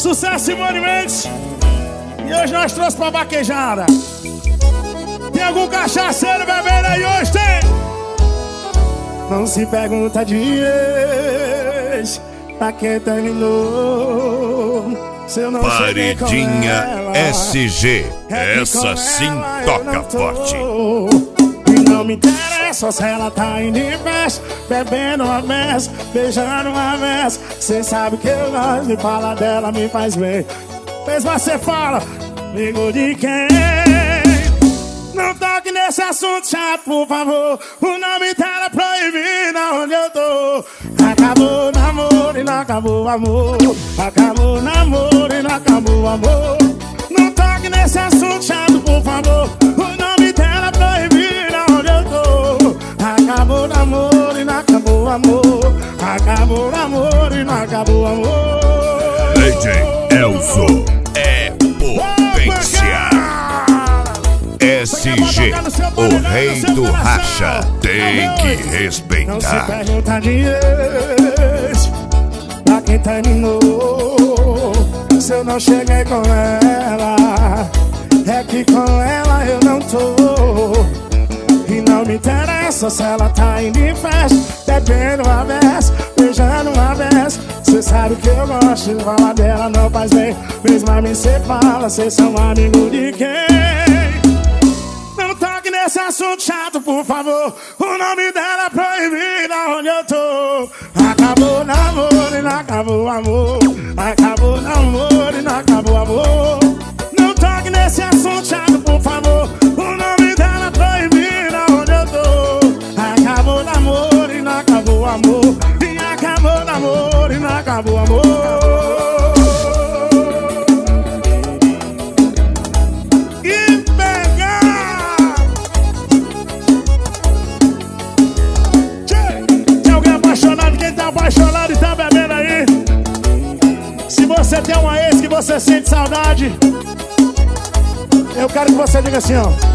Sucesso, Simone Mendes. E hoje nós trouxemos pra vaquejada. Tem algum cachaceiro bebendo aí hoje? Tem? Não se pergunta de ex pra quem terminou. Se eu não Paredinha SG, essa sim toca forte. E não me interessa se ela tá indo em festa, bebendo uma mesa, beijando uma mesa. Cê sabe que eu gosto de falar dela, me faz bem. Mas você fala, amigo de quem? Não toque nesse assunto chato, por favor. O nome dela é proibido onde eu tô. Acabou o namoro e não acabou o amor. Acabou o namoro e não acabou o amor. Não toque nesse assunto chato, por favor. O nome dela é proibido onde eu tô. Acabou o namoro e não acabou o amor. Acabou o namoro e não acabou o amor. DJ Elzo é potência. SG, o rei do racha, tem que Não se respeitar. pergunta de ex pra quem terminou. Se eu não cheguei com ela, é que com ela eu não tô. E não me interessa se ela tá indo em festa, bebendo uma vez, beijando uma vez. Cê sabe que eu gosto de falar dela, não faz bem. Mesmo a mim cê fala, cês são amigo de quem? Não toque nesse assunto chato, por favor. O nome dela é proibido onde eu tô. Acabou o namoro e não acabou o amor. Acabou o namoro e não acabou o amor. Não toque nesse assunto chato, por favor. O nome dela é proibido onde eu tô. Acabou o namoro e não acabou o amor. E acabou o namoro e não acabou o amor. Apaixonado e tá bebendo aí. Se você tem uma ex que você sente saudade, eu quero que você diga assim, ó.